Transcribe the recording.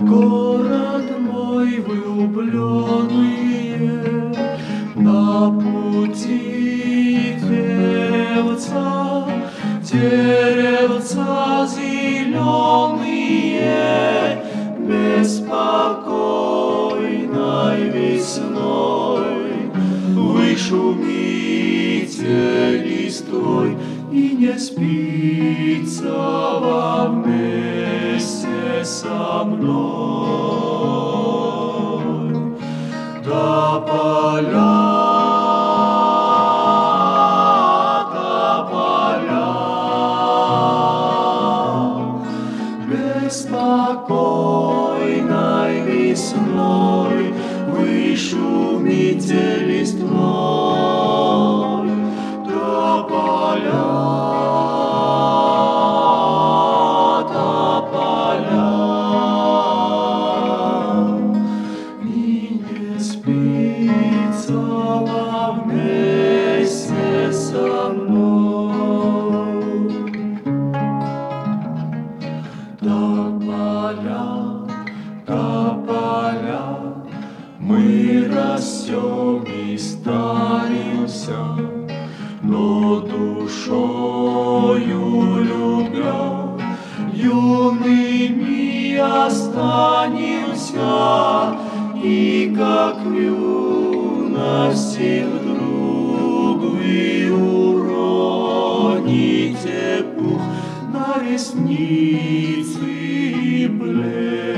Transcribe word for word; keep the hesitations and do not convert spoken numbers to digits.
Город мой влюбленные, на пути деревца, деревца зеленые, беспокойной весной. Вы шумите листвой, и не спится вам вместе со мной. Тополя, тополя, беспокойной весной вы шумите листвой. Тополя, тополя, и не спится вам вместе со мной. Тополя, тополя, мы растем и старимся, но душою любя юными останемся. И как в юности вдруг вы уроните пух на ресницы и блеск,